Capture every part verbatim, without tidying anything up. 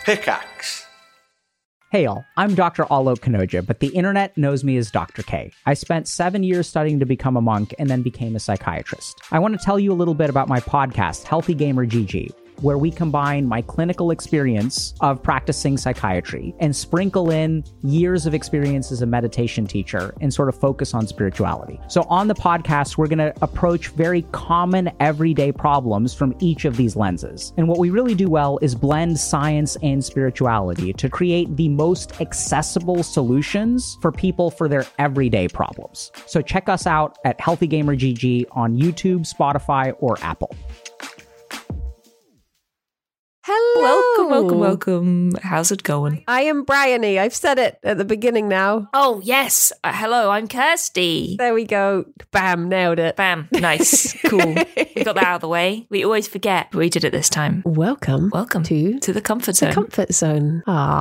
Pickaxe. Hey y'all, I'm Doctor Alok Kanoja, but the internet knows me as Doctor K. I spent seven years studying to become a monk and then became a psychiatrist. I want to tell you a little bit about my podcast, Healthy Gamer G G, where we combine my clinical experience of practicing psychiatry and sprinkle in years of experience as a meditation teacher and sort of focus on spirituality. So on the podcast, we're going to approach very common everyday problems from each of these lenses. And what we really do well is blend science and spirituality to create the most accessible solutions for people for their everyday problems. So check us out at Healthy Gamer G G on YouTube, Spotify, or Apple. Hello. Welcome, welcome, welcome. How's it going? I am Bryony. I've said it at the beginning now. Oh, yes. Uh, hello, I'm Kirsty. There we go. Bam, nailed it. Bam. Nice. Cool. We got that out of the way. We always forget, but we did it this time. Welcome. Welcome to, to the comfort the zone. comfort zone.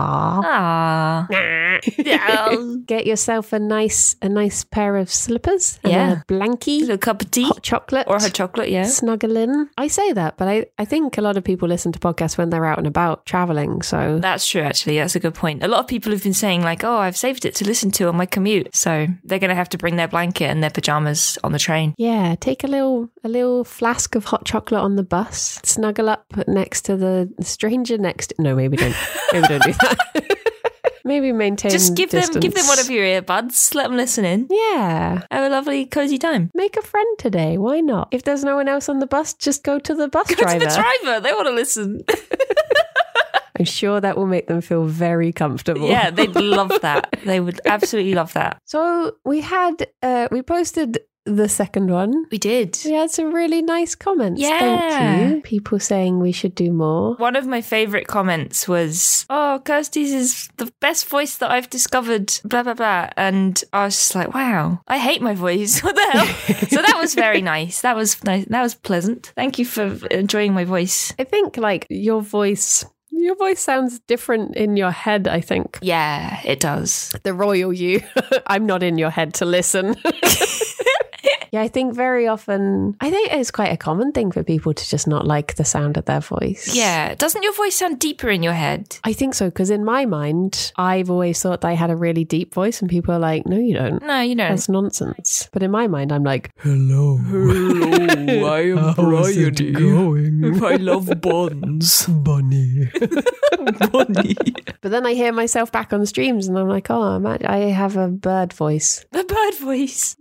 Aww. Aww. Get yourself a nice a nice pair of slippers and Yeah. a blankie. A little cup of tea. Hot chocolate. Or hot chocolate, yeah. Snuggle in. I say that, but I, I think a lot of people listen to podcasts when they're out and about traveling, so... That's true, actually. That's a good point. A lot of people have been saying, like, oh, I've saved it to listen to on my commute. So they're going to have to bring their blanket and their pajamas on the train. Yeah, take a little a little flask of hot chocolate on the bus. Snuggle up next to the stranger next... No, maybe don't. Maybe don't do that. Maybe maintain Just give distance. them, give them one of your earbuds. Let them listen in. Yeah. Have a lovely, cozy time. Make a friend today. Why not? If there's no one else on the bus, just go to the bus Go driver. to the driver. They want to listen. I'm sure that will make them feel very comfortable. Yeah, they'd love that. They would absolutely love that. So we had, uh, we posted the second one. We did. We had some really nice comments. Yeah. Thank you. People saying we should do more. One of my favourite comments was, oh, Kirsty's is the best voice that I've discovered, blah, blah, blah. And I was just like, wow, I hate my voice. What the hell? So that was very nice. That was nice. That was pleasant. Thank you for enjoying my voice. I think like your voice... Your voice sounds different in your head, I think. Yeah, it does. The royal you. I'm not in your head to listen. Yeah, I think very often, I think it's quite a common thing for people to just not like the sound of their voice. Yeah. Doesn't your voice sound deeper in your head? I think so, because in my mind, I've always thought that I had a really deep voice, and people are like, no, you don't. No, you don't. That's nonsense. But in my mind, I'm like, Hello. Hello, I am How's it going? I love buns. Bunny. Bunny. but then I hear myself back on streams, and I'm like, oh, I'm at, I have a bird voice. The bird voice.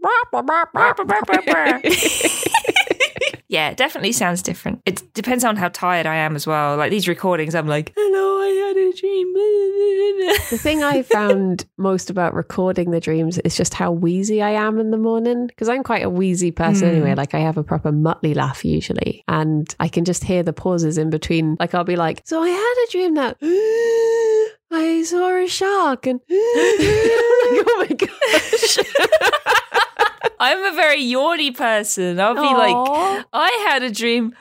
Yeah, it definitely sounds different. It depends on how tired I am as well. Like these recordings, I'm like, hello, I had a dream. The thing I found most about recording the dreams is just how wheezy I am in the morning, because I'm quite a wheezy person Mm. anyway. Like I have a proper muttly laugh usually, and I can just hear the pauses in between. Like I'll be like, so I had a dream that I saw a shark and like, oh my gosh. I'm a very yawny person. I'll be Aww. like, I had a dream.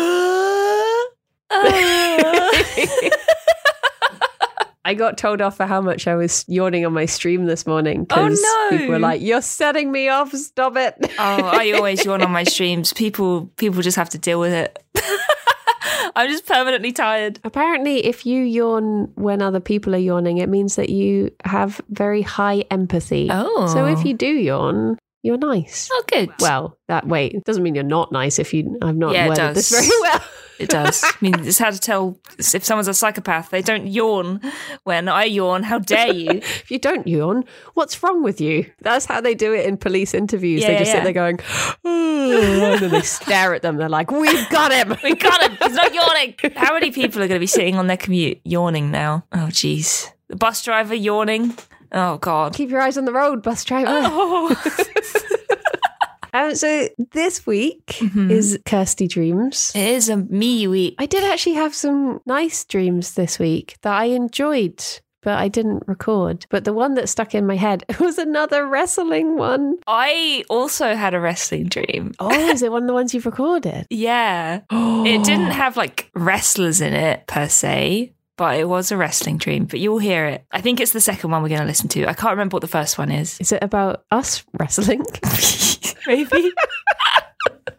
I got told off for how much I was yawning on my stream this morning, because Oh, no. people were like, you're setting me off, stop it. Oh, I always yawn on my streams. People, people just have to deal with it. I'm just permanently tired. Apparently, if you yawn when other people are yawning, it means that you have very high empathy. Oh. So if you do yawn, you're nice. Oh, good. Well, that wait, doesn't mean you're not nice if you, I've not Yeah, it worded does. this very well. It does. I mean, it's how to tell if someone's a psychopath. They don't yawn when I yawn. How dare you? If you don't yawn, what's wrong with you? That's how they do it in police interviews. Yeah, they just yeah, sit there going, oh, and then they stare at them. They're like, we've got him. We got him. He's not yawning. How many people are going to be sitting on their commute yawning now? Oh, jeez. The bus driver yawning. Oh, God. Keep your eyes on the road, bus driver. Oh. Um, so this week Mhm. is Kirsty Dreams. It is a me week. I did actually have some nice dreams this week that I enjoyed, but I didn't record. But the one that stuck in my head was another wrestling one. I also had a wrestling dream. Oh, is it one of the ones you've recorded? Yeah. It didn't have like wrestlers in it per se, but it was a wrestling dream. But you'll hear it. I think it's the second one we're going to listen to. I can't remember what the first one is. Is it about us wrestling? Maybe.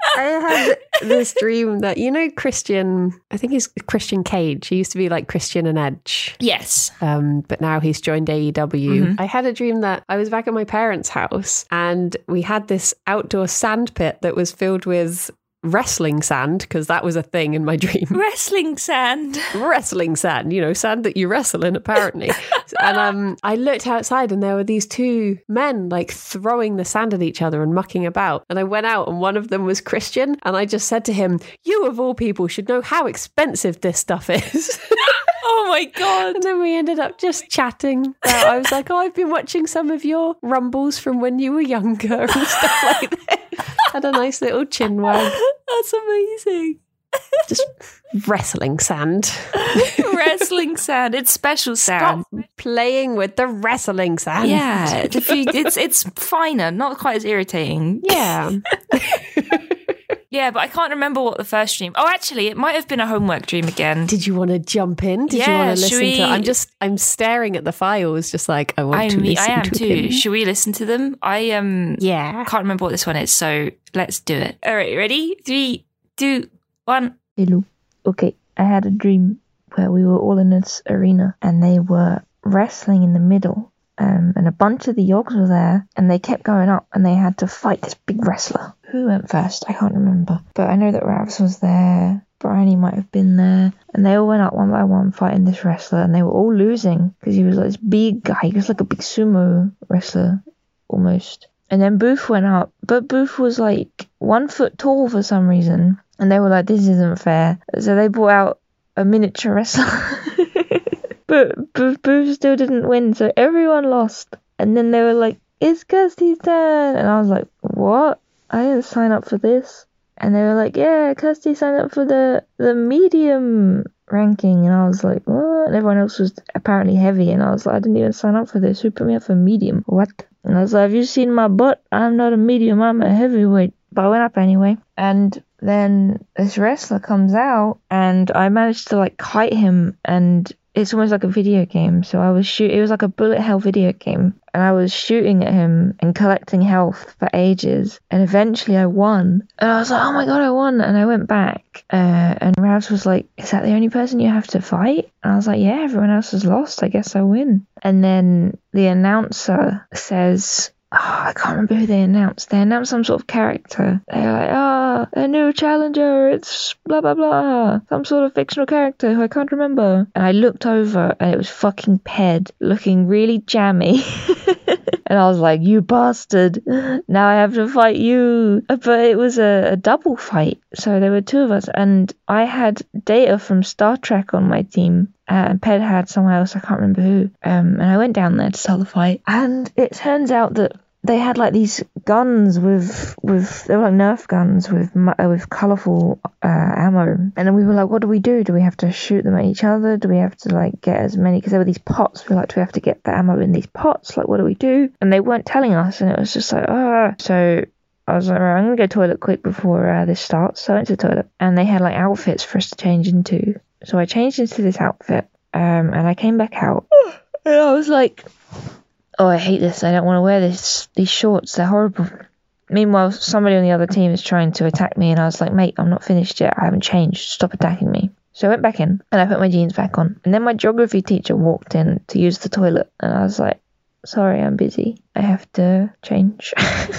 I had this dream that, you know, Christian, I think he's Christian Cage. He used to be like Christian and Edge. Yes. Um, but now he's joined A E W. Mm-hmm. I had a dream that I was back at my parents' house and we had this outdoor sand pit that was filled with wrestling sand, because that was a thing in my dream. Wrestling sand. Wrestling sand, you know, sand that you wrestle in, apparently. And um, I looked outside and there were these two men like throwing the sand at each other and mucking about. And I went out and one of them was Christian. And I just said to him, you of all people should know how expensive this stuff is. Oh my God. And then we ended up just chatting. Uh, I was like, oh, I've been watching some of your rumbles from when you were younger and stuff like that. Had a nice little chin wag. That's amazing. Just wrestling sand. Wrestling sand. It's special sand. Stop playing with the wrestling sand. Yeah. If you, it's, it's finer, not quite as irritating. Yeah. Yeah, but I can't remember what the first dream. Oh, actually, it might have been a homework dream again. Did you want to jump in? Did yeah, you want to listen we... to? I'm just, I'm staring at the files, just like I want I to mean, listen I am to too. them. Should we listen to them? I um, yeah, can't remember what this one is, so let's do it. All right, ready? Three, two, one. Hello. Okay, I had a dream where we were all in this arena and they were wrestling in the middle. Um, and a bunch of the Yogs were there and they kept going up and they had to fight this big wrestler. Who went first? I can't remember. But I know that Ravs was there. Bryony might have been there. And they all went up one by one fighting this wrestler and they were all losing because he was like this big guy. He was like a big sumo wrestler almost. And then Booth went up. But Booth was like one foot tall for some reason. And they were like, this isn't fair. So they brought out a miniature wrestler. But Booth still didn't win, so everyone lost. And then they were like, it's Kirsty's turn. And I was like, what? I didn't sign up for this. And they were like, yeah, Kirsty signed up for the, the medium ranking. And I was like, what? And everyone else was apparently heavy. And I was like, I didn't even sign up for this. Who put me up for medium? What? And I was like, have you seen my butt? I'm not a medium, I'm a heavyweight. But I went up anyway. And then this wrestler comes out and I managed to like kite him, and it's almost like a video game. So I was shoot. It was like a bullet hell video game, and I was shooting at him and collecting health for ages. And eventually I won. And I was like, oh my god, I won! And I went back, uh, and Ravs was like, "Is that the only person you have to fight?" And I was like, "Yeah, everyone else has lost. I guess I win." And then the announcer says, oh, I can't remember who they announced. They announced some sort of character. They were like, ah, oh, a new challenger. It's blah, blah, blah. Some sort of fictional character who I can't remember. And I looked over and it was fucking Ped looking really jammy. And I was like, you bastard. Now I have to fight you. But it was a, a double fight. So there were two of us. And I had Data from Star Trek on my team. And Ped had someone else, I can't remember who. Um, and I went down there to start the fight. And it turns out that they had like these guns with, with they were like Nerf guns with uh, with colourful uh, ammo. And then we were like, what do we do? Do we have to shoot them at each other? Do we have to like get as many? Because there were these pots. We were like, do we have to get the ammo in these pots? Like, what do we do? And they weren't telling us. And it was just like, ah. So I was like, right, I'm going to go to the toilet quick before uh, this starts. So I went to the toilet. And they had like outfits for us to change into. So I changed into this outfit. Um, and I came back out. And I was like, oh, I hate this. I don't want to wear this. These shorts, they're horrible. Meanwhile, somebody on the other team is trying to attack me, and I was like, mate, I'm not finished yet. I haven't changed. Stop attacking me. So I went back in, and I put my jeans back on. And then my geography teacher walked in to use the toilet, and I was like, sorry, I'm busy. I have to change.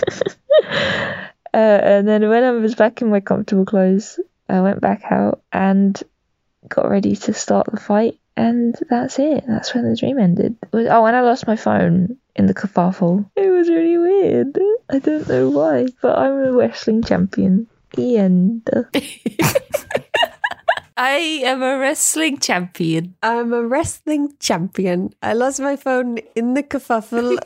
uh, and then when I was back in my comfortable clothes, I went back out and got ready to start the fight. And that's it. That's when the dream ended. It was, oh, and I lost my phone in the kerfuffle. It was really weird. I don't know why, but I'm a wrestling champion. The end. I am a wrestling champion. I'm a wrestling champion. I lost my phone in the kerfuffle.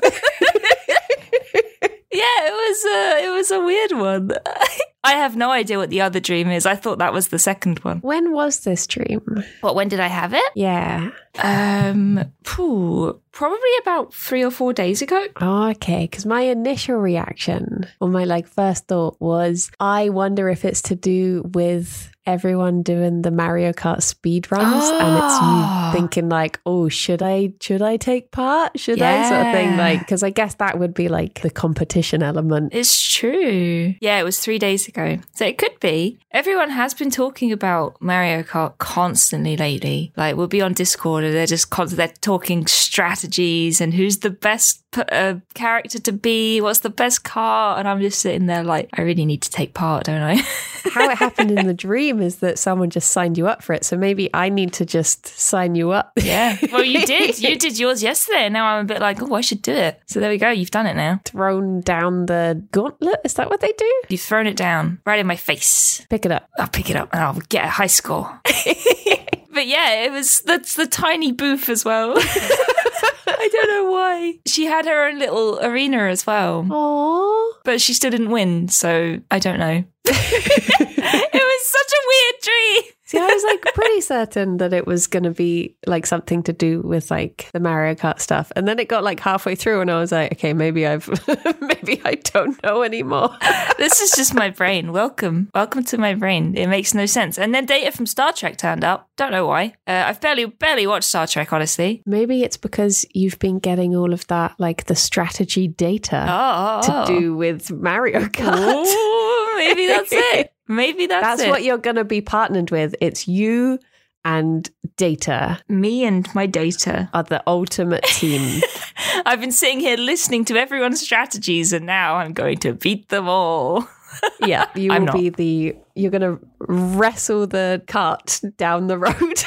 Yeah, it was a, it was a weird one. I have no idea what the other dream is. I thought that was the second one. When was this dream? What, when did I have it? Yeah. Um, phew, probably about three or four days ago. Oh, okay, because my initial reaction or my like first thought was, I wonder if it's to do with everyone doing the Mario Kart speed runs, Oh. and it's you thinking like, oh, should I should I take part? Should I sort of thing? Yeah. Like, because I guess that would be like the competition element. It's true. Yeah, it was three days ago. So it could be. Everyone has been talking about Mario Kart constantly lately. Like, we'll be on Discord and they're just constantly they're talking strategies and who's the best p- uh, character to be, what's the best car. And I'm just sitting there like, I really need to take part, don't I? How it happened in the dream is that someone just signed you up for it. So maybe I need to just sign you up. Yeah. Well, you did. You did yours yesterday. And now I'm a bit like, oh, I should do it. So there we go. You've done it now. Thrown down the gauntlet. Is that what they do? You've thrown it down right in my face. Pick it up. I'll pick it up and I'll get a high score. But yeah, it was, that's the tiny booth as well. I don't know why. She had her own little arena as well, Aww. but she still didn't win. So I don't know. It was such a weird dream. See, I was like pretty certain that it was going to be like something to do with like the Mario Kart stuff. And then it got like halfway through and I was like, okay, maybe I've, maybe I don't know anymore. This is just my brain. Welcome. Welcome to my brain. It makes no sense. And then Data from Star Trek turned up. Don't know why. Uh, I've barely, barely watched Star Trek, honestly. Maybe it's because you've been getting all of that, like the strategy data Oh. to do with Mario Kart. Ooh, maybe that's it. Maybe that's, That's it. what you're going to be partnered with. It's you and Data Me and my data. are the ultimate team. I've been sitting here listening to everyone's strategies and now I'm going to beat them all. Yeah, you I'm will not. be the, you're going to wrestle the cart down the road.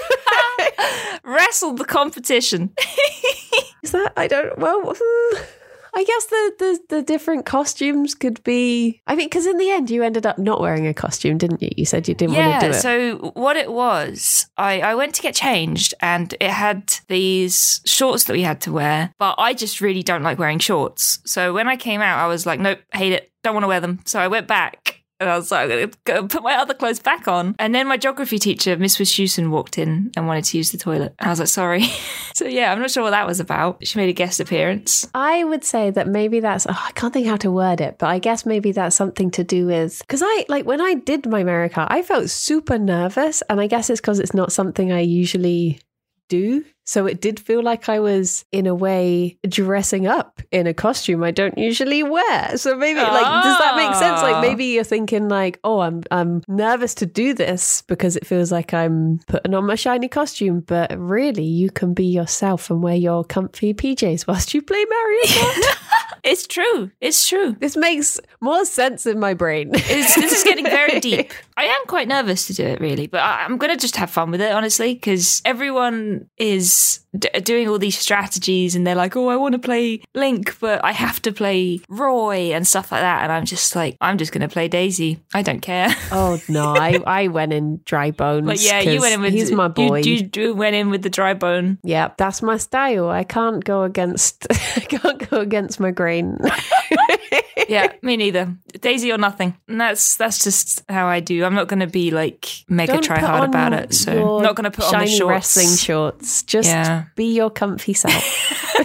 Wrestle the competition. Is that, I don't, well, hmm, I guess the, the, the different costumes could be, I mean, because in the end you ended up not wearing a costume, didn't you? You said you didn't want to do Yeah, it. so what it was, I, I went to get changed and it had these shorts that we had to wear, but I just really don't like wearing shorts. So when I came out, I was like, nope, hate it, don't want to wear them. So I went back. And I was like, I'm going to go put my other clothes back on. And then my geography teacher, Miss Wishusen, walked in and wanted to use the toilet. And I was like, sorry. So yeah, I'm not sure what that was about. She made a guest appearance. I would say that maybe that's, oh, I can't think how to word it, but I guess maybe that's something to do with, because I, like when I did my Mario Kart, I felt super nervous. And I guess it's because it's not something I usually do. So it did feel like I was, in a way, dressing up in a costume I don't usually wear. So maybe, like, does that make sense? Like, maybe you're thinking, like, oh, I'm I'm nervous to do this because it feels like I'm putting on my shiny costume. But really, you can be yourself and wear your comfy P Js whilst you play Mario Kart. It's true. It's true. This makes more sense in my brain. It's, this is getting very deep. I am quite nervous to do it, really, but I, I'm going to just have fun with it, honestly, because everyone is d- doing all these strategies and they're like, oh, I want to play Link, but I have to play Roy and stuff like that. And I'm just like, I'm just going to play Daisy. I don't care. Oh, no, I, I went in dry bones. Like, yeah, you 'cause went in with he's my boy. You, you went in with the dry bone. Yeah, that's my style. I can't go against. I can't go against my grain. Yeah, me neither. Daisy or nothing. And that's that's just how I do. I'm not going to be like mega Don't try put hard on about it. So your I'm not going to put on the shiny shorts. wrestling shorts. Just Yeah. be your comfy self.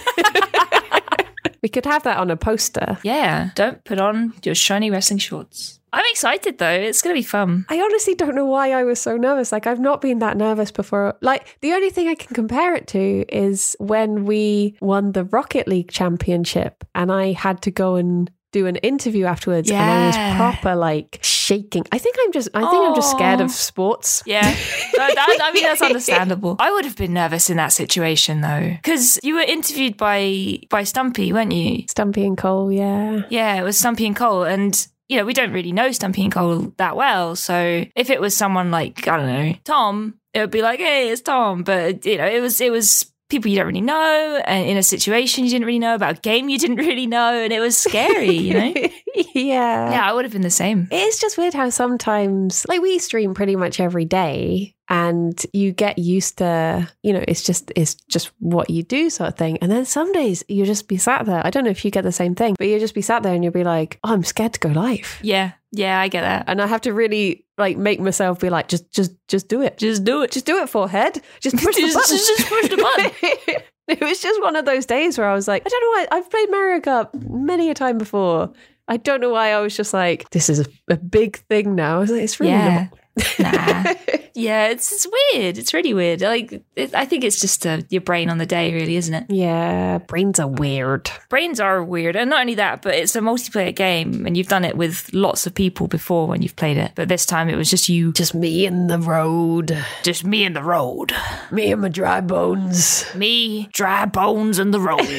We could have that on a poster. Yeah, don't put on your shiny wrestling shorts. I'm excited though. It's going to be fun. I honestly don't know why I was so nervous. Like, I've not been that nervous before. Like, the only thing I can compare it to is when we won the Rocket League championship and I had to go and do an interview afterwards. And I was Yeah. proper like shaking. I think I'm just, I think I'm just scared Aw. of sports. Yeah, that, that- I mean that's understandable. I would have been nervous in that situation though, because you were interviewed by by Stumpy, weren't you? Stumpy and Cole, yeah. Yeah, it was Stumpy and Cole, and you know we don't really know Stumpy and Cole that well. So if it was someone like I don't know Tom, it would be like, hey, it's Tom. But you know, it was it was. people you don't really know, and in a situation you didn't really know, about a game you didn't really know, and it was scary, you know? Yeah. Yeah, I would have been the same. It's just weird how sometimes, like, we stream pretty much every day and you get used to, you know, it's just, it's just what you do sort of thing. And then some days you just be sat there. I don't know if you get the same thing, but you'll just be sat there and you'll be like, oh, I'm scared to go live. Yeah, yeah, I get that. And I have to really like make myself be like, just, just, just do it. Just do it. Just do it, forehead. Just push the Just, button. just, just push the button. It was just one of those days where I was like, I don't know why. I've played Mario Kart many a time before. I don't know why I was just like, this is a, a big thing now. I was like, it's really Yeah. not. Nah. Yeah, it's it's weird. It's really weird. Like, it, I think it's just uh, your brain on the day, really, isn't it? Yeah, brains are weird. Brains are weird. And not only that, but it's a multiplayer game and you've done it with lots of people before when you've played it. But this time it was just you. Just me and the road. Just me and the road. Me and my dry bones. Me, dry bones and the road.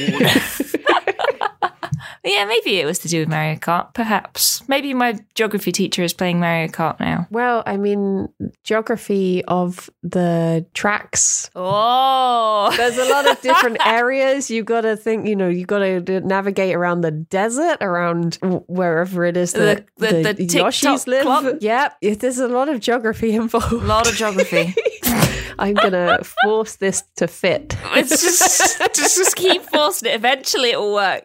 Yeah, maybe it was to do with Mario Kart. Perhaps. Maybe my geography teacher is playing Mario Kart now. Well, I mean, geography of the tracks. Oh! There's a lot of different areas. You got to think, you know, you got to navigate around the desert, around wherever it is that The- the- the, the Yoshis TikTok live. club? Yep. It- There's a lot of geography involved. A lot of geography. I'm going to force this to fit. It's just, just, just keep forcing it. Eventually it will work.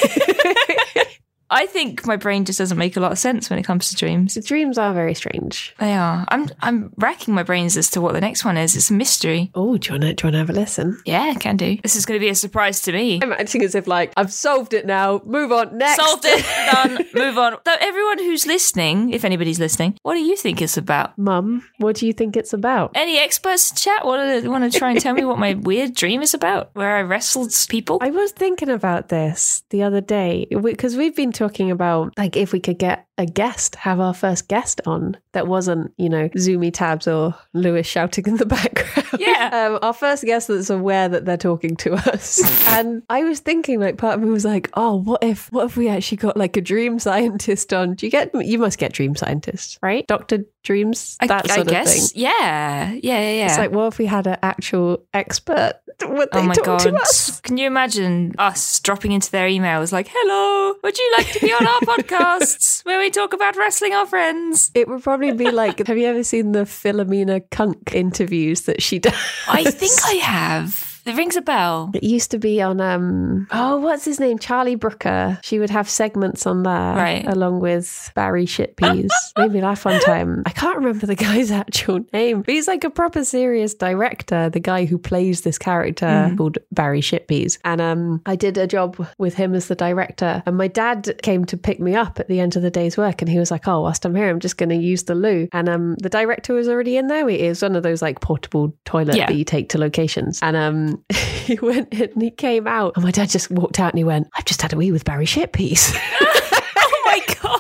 I think my brain just doesn't make a lot of sense when it comes to dreams. The dreams are very strange. They are. I'm I'm racking my brains as to what the next one is. It's a mystery. Oh, do you want to have a listen? Yeah, I can do. This is going to be a surprise to me. I'm acting as if, like, I've solved it now. Move on. Next. Solved it. Done. Move on. So everyone who's listening, if anybody's listening, what do you think it's about? Mum, what do you think it's about? Any experts in chat want to, want to try and tell me what my weird dream is about, where I wrestled people? I was thinking about this the other day because we've been talking about, like, if we could get a guest, have our first guest on that wasn't, you know, Zoomy Tabs or Lewis shouting in the background. Yeah. um, our first guest that's aware that they're talking to us. And I was thinking, like, part of me was like, oh, what if, what if we actually got like a dream scientist on? Do you get, you must get dream scientists, right? Doctor Dreams, I, that I sort guess. of thing. Yeah. Yeah, yeah, yeah. It's like, what if we had an actual expert? Would they Oh my talk god. to us? Can you imagine us dropping into their emails like, hello, would you like to be on our podcasts where we talk about wrestling our friends? It would probably be like, have you ever seen the Philomena Kunk interviews that she does? I think I have. It rings a bell. It used to be on, um, oh, what's his name? Charlie Brooker. She would have segments on there, Right. along with Barry Shitpeas. Made me laugh one time. I can't remember the guy's actual name, but he's like a proper serious director, the guy who plays this character Mm. called Barry Shitpeas. And um, I did a job with him as the director. And my dad came to pick me up at the end of the day's work. And he was like, oh, whilst I'm here, I'm just going to use the loo. And um, the director was already in there. It was one of those like portable toilet Yeah. that you take to locations. And um, he went in and he came out. And my dad just walked out and he went, I've just had a wee with Barry Shitpeas. Oh my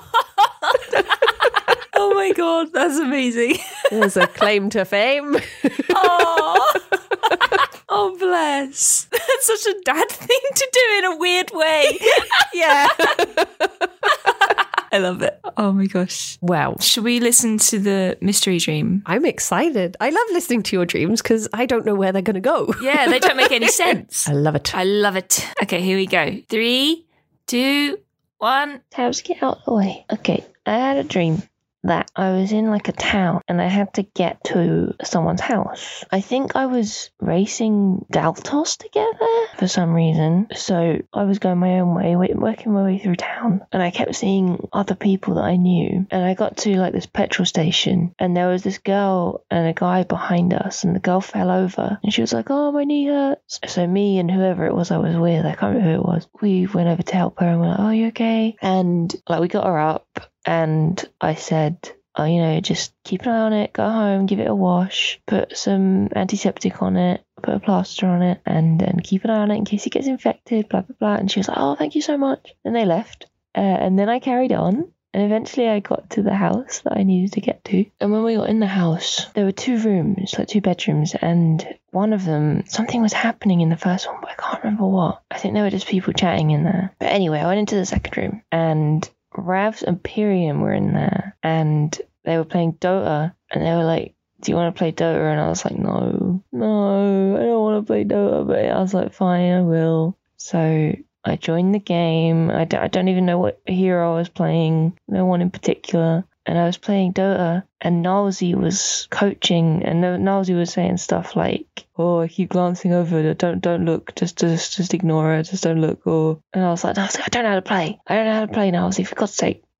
god. Oh my god, that's amazing. There's a claim to fame. Oh. Oh, bless. That's such a dad thing to do in a weird way. Yeah. I love it. Oh my gosh. Well, Should we listen to the mystery dream? I'm excited. I love listening to your dreams because I don't know where they're going to go. Yeah, they don't make any sense. I love it. I love it. Okay, here we go. Three, two, one. Tabs, get out of the way. Okay, I had a dream that I was in like a town and I had to get to someone's house. I think I was racing Daltos to get there for some reason. So I was going my own way, working my way through town, and I kept seeing other people that I knew. And I got to like this petrol station and there was this girl and a guy behind us, and the girl fell over and she was like, oh, my knee hurts. So me and whoever it was I was with, I can't remember who it was, we went over to help her and we're like, oh, you okay? And like we got her up. And I said, oh, you know, just keep an eye on it, go home, give it a wash, put some antiseptic on it, put a plaster on it, and then keep an eye on it in case it gets infected, blah, blah, blah. And she was like, oh, thank you so much. And they left. Uh, and then I carried on. And eventually I got to the house that I needed to get to. And when we got in the house, there were two rooms, like two bedrooms. And one of them, something was happening in the first one, but I can't remember what. I think there were just people chatting in there. But anyway, I went into the second room and Ravs and Pyrian were in there and they were playing Dota, and they were like, do you want to play Dota? And I was like, no, no, I don't want to play Dota. But I was like, fine, I will. So I joined the game. I don't, I don't even know what hero I was playing, no one in particular. And I was playing Dota, and Nalzi was coaching, and Nalzi was saying stuff like, oh, I keep glancing over, don't don't look, just just just ignore her, just don't look. Or, and I was like, Nalzi, I don't know how to play. I don't know how to play, Nalzi, for God's sake.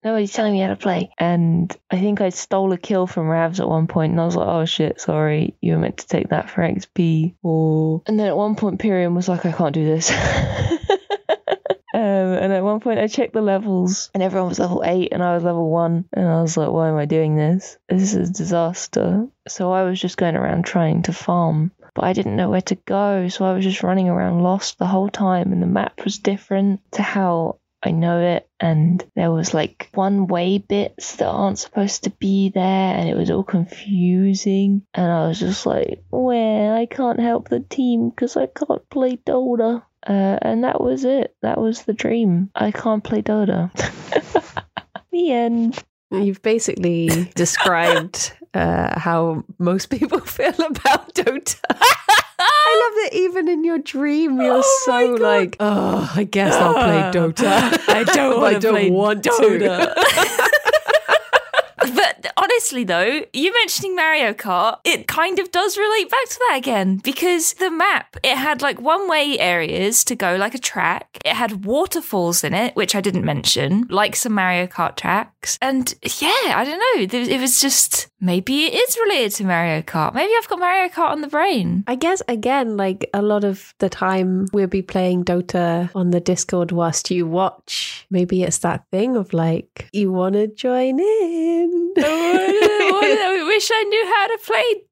Nobody's telling me how to play. And I think I stole a kill from Ravs at one point, and I was like, oh shit, sorry, you were meant to take that for X P. Or and then at one point, Pyrion was like, I can't do this. Um, and at one point I checked the levels and everyone was level eight and I was level one. And I was like, why am I doing this? This is a disaster. So I was just going around trying to farm, but I didn't know where to go. So I was just running around lost the whole time, and the map was different to how I know it. And there was like one way bits that aren't supposed to be there, and it was all confusing. And I was just like, well, I can't help the team because I can't play Dota. Uh, and that was it. That was the dream. I can't play Dota. The end. You've basically described uh, how most people feel about Dota. I love that even in your dream, you're Oh my so God. like, oh, I guess I'll play Dota. I don't I want to don't play want Dota. to. But honestly, though, you mentioning Mario Kart, it kind of does relate back to that again, because the map, it had like one-way areas to go like a track. It had waterfalls in it, which I didn't mention, like some Mario Kart tracks. And yeah, I don't know. It was just, maybe it is related to Mario Kart. Maybe I've got Mario Kart on the brain. I guess, again, like a lot of the time we'll be playing Dota on the Discord whilst you watch. Maybe it's that thing of like, you want to join in. I wish I knew how to play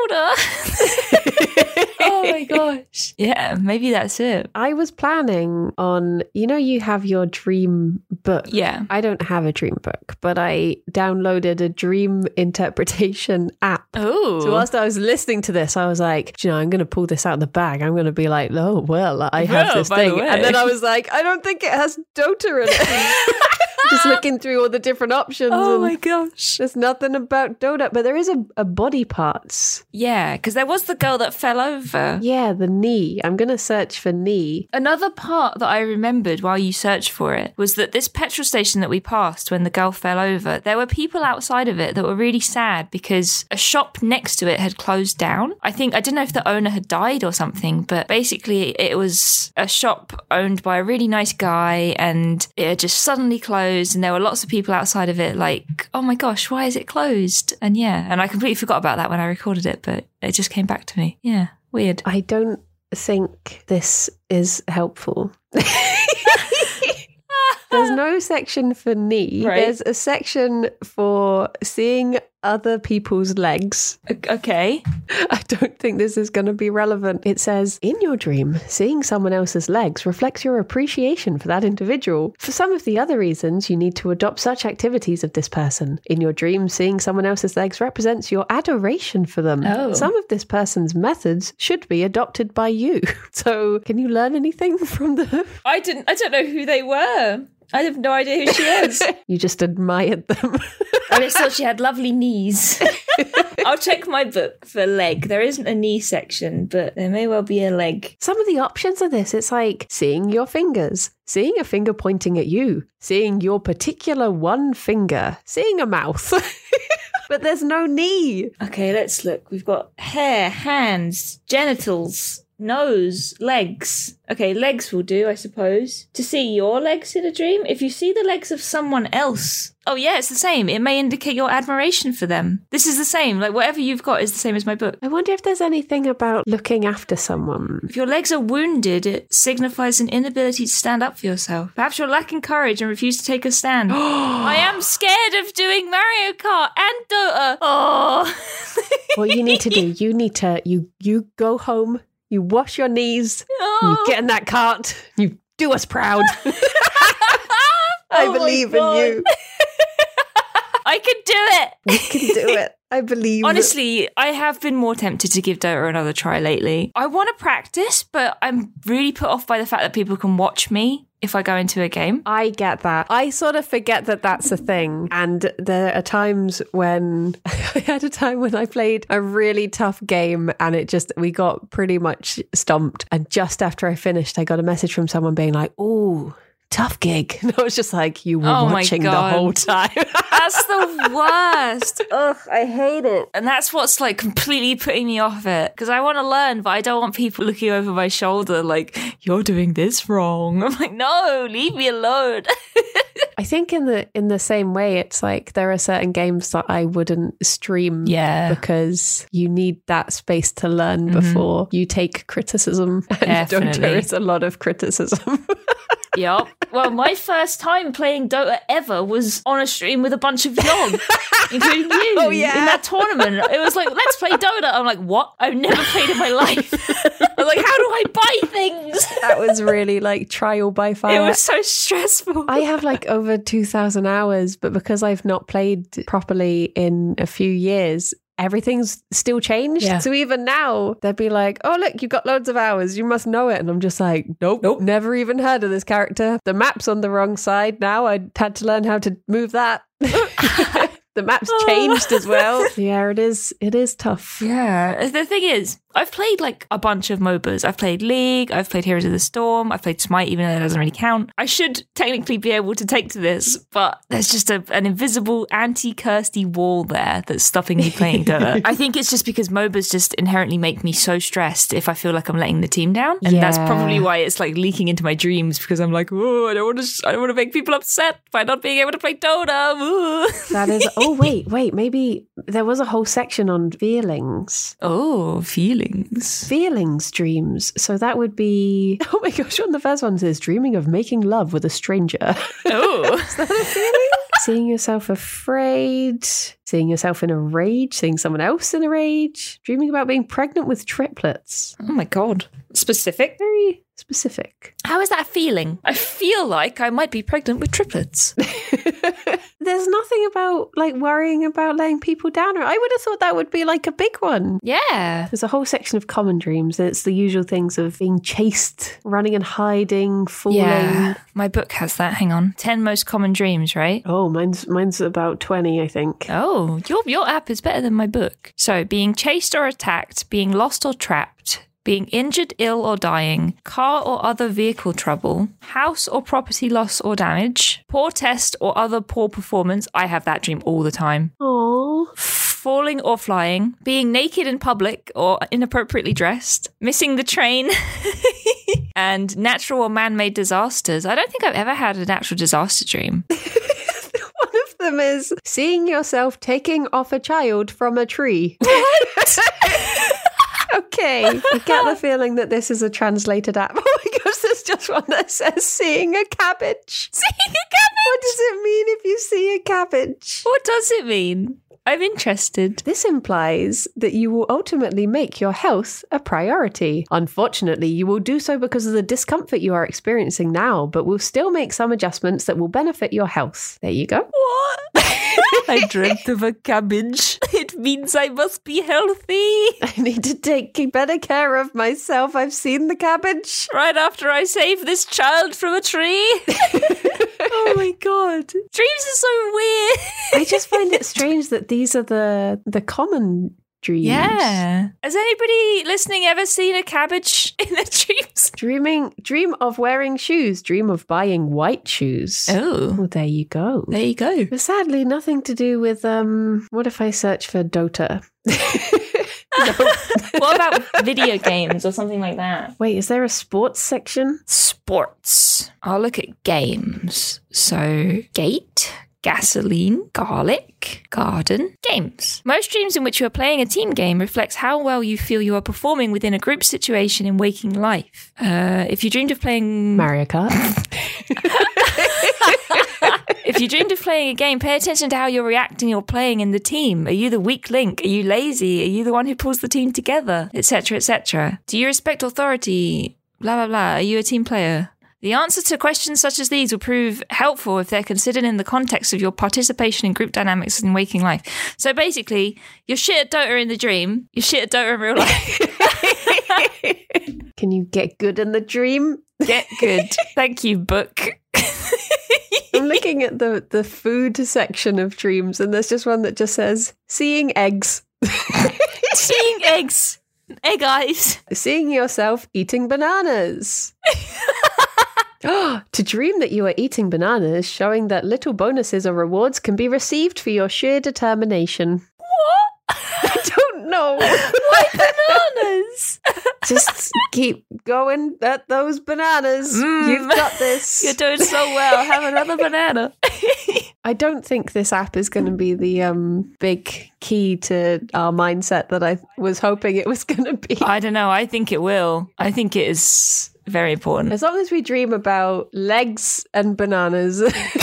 Dota. Oh my gosh. Yeah, maybe that's it. I was planning on, you know, you have your dream book. Yeah. I don't have a dream book, but I downloaded a dream interpretation app. Oh. So whilst I was listening to this, I was like, "Do you know, I'm going to pull this out of the bag. I'm going to be like, oh, well, I have Oh, this by the thing. way. And then I was like, I don't think it has Dota in it. Just looking through all the different options. Oh and my gosh. there's nothing about Dota, but there is a, a body parts. Yeah, because there was the girl that fell over. Yeah, the knee. I'm going to search for knee. Another part that I remembered while you searched for it was that this petrol station that we passed when the girl fell over, there were people outside of it that were really sad because a shop next to it had closed down. I think, I don't know if the owner had died or something, but basically it was a shop owned by a really nice guy and it had just suddenly closed and there were lots of people outside of it like, oh my gosh, why is it closed? And yeah, and I completely forgot about that when I recorded it, but it just came back to me. Yeah, weird. I don't think this is helpful. There's no section for knee. Right. There's a section for seeing other people's legs. Okay. I don't think this is going to be relevant. It says, in your dream, seeing someone else's legs reflects your appreciation for that individual. For some of the other reasons, you need to adopt such activities of this person. In your dream, seeing someone else's legs represents your adoration for them. Oh. Some of this person's methods should be adopted by you. So, can you learn anything from the... I didn't, I don't know who they were. I have no idea who she is. You just admired them. I just thought she had lovely knees. I'll check my book for leg. There isn't a knee section, but there may well be a leg. Some of the options of this, it's like seeing your fingers, seeing a finger pointing at you, seeing your particular one finger, seeing a mouth. But there's no knee. Okay, let's look. We've got hair, hands, genitals, nose, legs. Okay, legs will do, I suppose. To see your legs in a dream? If you see the legs of someone else... Oh yeah, it's the same. It may indicate your admiration for them. This is the same. Like, whatever you've got is the same as my book. I wonder if there's anything about looking after someone. If your legs are wounded, it signifies an inability to stand up for yourself. Perhaps you're lacking courage and refuse to take a stand. I am scared of doing Mario Kart and Dota. Oh. What you need to do, you need to, you, you go home, you wash your knees, Oh. you get in that cart, you do us proud. I Oh my believe in God. you. I can do it. You can do it. I believe. Honestly, I have been more tempted to give Dota another try lately. I want to practice, but I'm really put off by the fact that people can watch me if I go into a game. I get that. I sort of forget that that's a thing. And there are times when I had a time when I played a really tough game and it just, we got pretty much stomped. And just after I finished, I got a message from someone being like, "Ooh, tough gig." And I was just like, you were Oh my watching the God. whole time. That's the worst. Ugh, I hate it. And that's what's like completely putting me off it. Because I want to learn, but I don't want people looking over my shoulder like, you're doing this wrong. I'm like, no, leave me alone. I think in the in the same way, it's like there are certain games that I wouldn't stream Yeah. because you need that space to learn before you take criticism. And Definitely. Dota is a lot of criticism. Yep. Well, my first time playing Dota ever was on a stream with a bunch of Yog, including you. Oh, yeah. In that tournament. It was like, let's play Dota. I'm like, what? I've never played in my life. I was like, how do I buy things? That was really like trial by fire. It was so stressful. I have like over two thousand hours, but because I've not played properly in a few years, everything's still changed. Yeah. So even now, they'd be like, oh, look, you've got loads of hours. You must know it. And I'm just like, nope, nope, never even heard of this character. The map's on the wrong side now. I had to learn how to move that. The map's changed as well. Yeah, it is. It is tough. Yeah. The thing is, I've played like a bunch of MOBAs. I've played League, I've played Heroes of the Storm, I've played Smite, even though that doesn't really count. I should technically be able to take to this, but there's just a, an invisible anti-Kirsty wall there that's stopping me playing Dota. I think it's just because MOBAs just inherently make me so stressed if I feel like I'm letting the team down. And that's Yeah. probably why it's like leaking into my dreams, because I'm like, oh, I don't want to I don't want to make people upset by not being able to play Dota. Ooh. That is. Oh, wait, wait. Maybe there was a whole section on feelings. Oh, feelings. Feelings dreams. So that would be. Oh my gosh, one of the first ones is dreaming of making love with a stranger. Oh. Is that a feeling? Seeing yourself afraid, seeing yourself in a rage, seeing someone else in a rage, dreaming about being pregnant with triplets. Oh my God. Specific? Very specific. How is that a feeling? I feel like I might be pregnant with triplets. There's nothing about like worrying about letting people down. I would have thought that would be like a big one. Yeah. There's a whole section of common dreams. It's the usual things of being chased, running and hiding, falling. Yeah. My book has that. Hang on. ten most common dreams, right? Oh, mine's mine's about twenty, I think. Oh, your your app is better than my book. So, being chased or attacked, being lost or trapped, being injured, ill, or dying, car or other vehicle trouble, house or property loss or damage, poor test or other poor performance. I have that dream all the time. Oh, Falling or flying, being naked in public or inappropriately dressed, missing the train, and natural or man-made disasters. I don't think I've ever had a natural disaster dream. one of them is seeing yourself taking off a child from a tree. Okay, I get the feeling that this is a translated app. Oh my gosh, there's just one that says seeing a cabbage. Seeing a cabbage? What does it mean if you see a cabbage? What does it mean? I'm interested. This implies that you will ultimately make your health a priority. Unfortunately, you will do so because of the discomfort you are experiencing now, but will still make some adjustments that will benefit your health. There you go. What? I dreamt of a cabbage. It means I must be healthy. I need to take better care of myself. I've seen the cabbage. Right after I save this child from a tree. Oh my God. Dreams are so weird. I just find it strange that these are the the common dreams. Yeah. Has anybody listening ever seen a cabbage in their dreams? Dreaming, dream of wearing shoes, dream of buying white shoes. Oh. Well, there you go. There you go. But sadly, nothing to do with, um, what if I search for Dota? What about video games or something like that? Wait, is there a sports section? Sports. I'll look at games. So, gate, gasoline, garlic, garden, games. Most dreams in which you are playing a team game reflects how well you feel you are performing within a group situation in waking life. Uh, if you dreamed of playing... Mario Kart. If you dreamed of playing a game, pay attention to how you're reacting or playing in the team. Are you the weak link? Are you lazy? Are you the one who pulls the team together? Etc, et cetera. Do you respect authority? Blah, blah, blah. Are you a team player? The answer to questions such as these will prove helpful if they're considered in the context of your participation in group dynamics in waking life. So basically, you're shit at Dota in the dream, you're shit at Dota in real life. Can you get good in the dream? Get good. Thank you, book. I'm looking at the, the food section of dreams, and there's just one that just says, seeing eggs. Seeing eggs. Egg eyes. Seeing yourself eating bananas. To dream that you are eating bananas, showing that little bonuses or rewards can be received for your sheer determination. What? I don't know. Why bananas? Just keep going at those bananas. Mm. You've got this. You're doing so well. Have another banana. I don't think this app is going to be the um, big key to our mindset that I was hoping it was going to be. I don't know. I think it will. I think it is very important. As long as we dream about legs and bananas,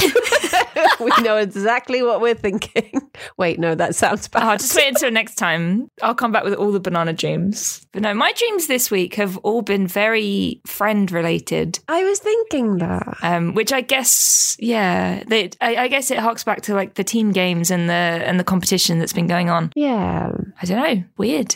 we know exactly what we're thinking. Wait, no, that sounds bad. Oh, just wait until next time. I'll come back with all the banana dreams. But no, my dreams this week have all been very friend related. I was thinking that. Um, which I guess, yeah, they, I, I guess it harks back to like the team games and the and the competition that's been going on. Yeah. I don't know. Weird.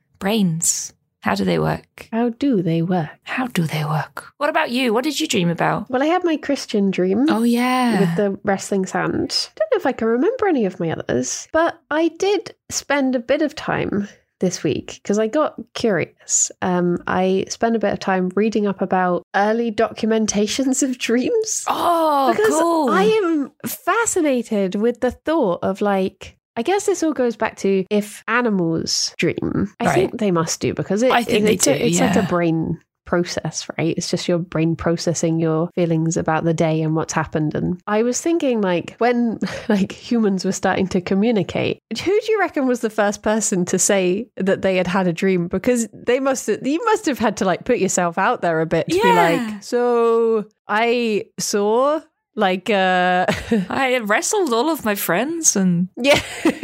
Brains. How do they work? How do they work? How do they work? What about you? What did you dream about? Well, I had my Christian dream. Oh, yeah. With the wrestling sand. Don't know if I can remember any of my others, but I did spend a bit of time this week because I got curious. Um, I spent a bit of time reading up about early documentations of dreams. Oh, because cool. I am fascinated with the thought of like, I guess this all goes back to if animals dream. I Right. think they must do because it, I think it- they it's, do, a, it's like a yeah. brain process, right? It's just your brain processing your feelings about the day and what's happened. And I was thinking like when like humans were starting to communicate, who do you reckon was the first person to say that they had had a dream? Because they must have, you must have had to like put yourself out there a bit to be Yeah. like, so I saw like uh I wrestled all of my friends and yeah,